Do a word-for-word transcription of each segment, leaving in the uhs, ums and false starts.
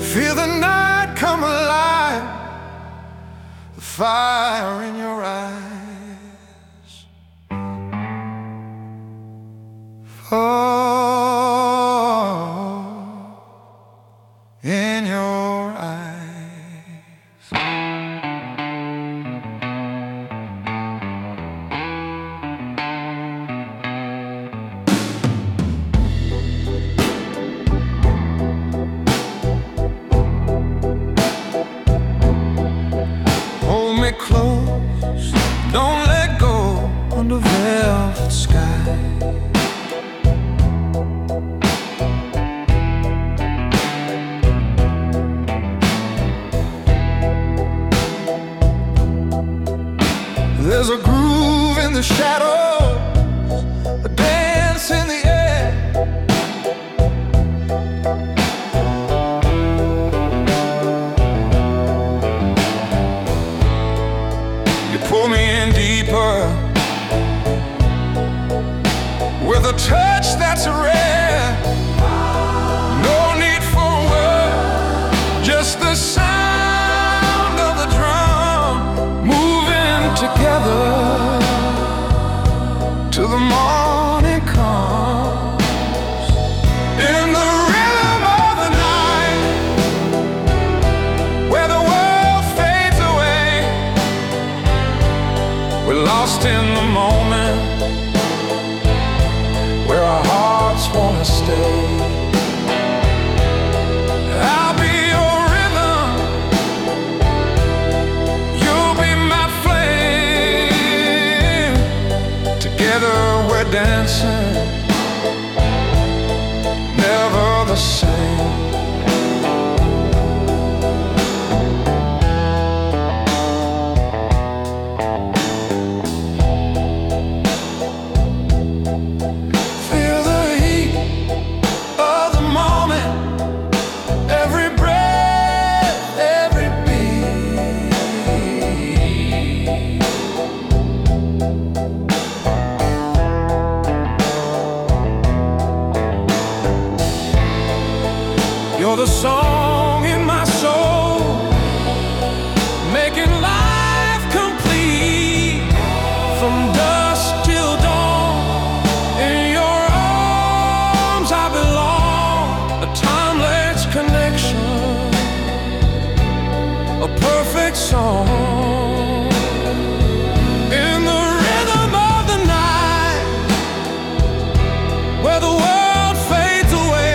Feel the night come alive, the fire in your eyes. Oh, in your eyes. Close, don't let go under velvet sky. There's a groove in the shadows, a dance in the air. Pull me in deeper with a touch that's rare. No need for a word, just the sound of the drum moving together till the morning comes. In the rhythm of the night, where the world fades away, we're lost in the moment, where our hearts wanna stay. I'll be your rhythm, you'll be my flame. Together we're dancing, never the same. You're the song in my soul, making life complete. From dusk till dawn, in your arms I belong. A timeless connection, a perfect song. In the rhythm of the night, where the world fades away,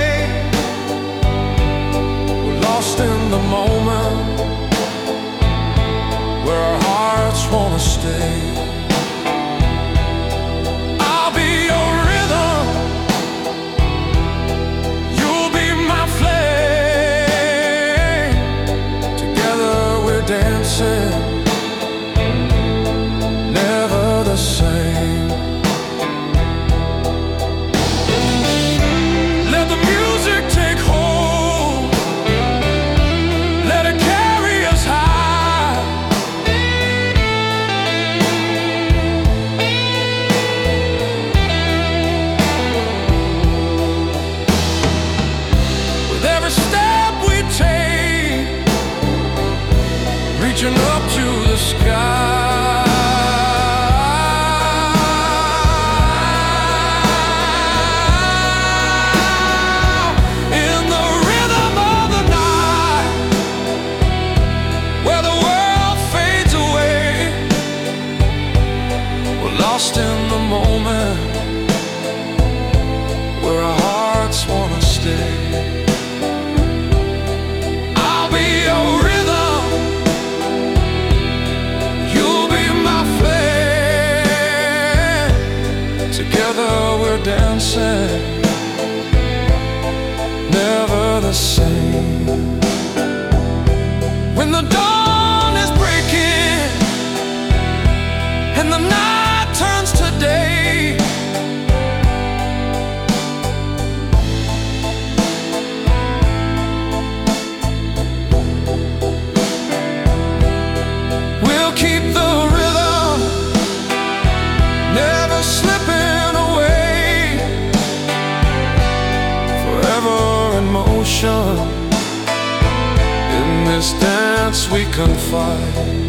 lost in the moment, where our hearts wanna stay. I'll be your rhythm, you'll be my flame. Together we're dancing, never the same. Let the music take hold, reaching up to the sky. In the rhythm of the night, where the world fades away, we're lost in the moment, where our hearts wanna stay. I'll be your rhythm, together we're dancing, never the same. When the dawn is breaking and the night turns to day, we'll keep the rhythm, never slipping away, forever in motion. this dance we can fight.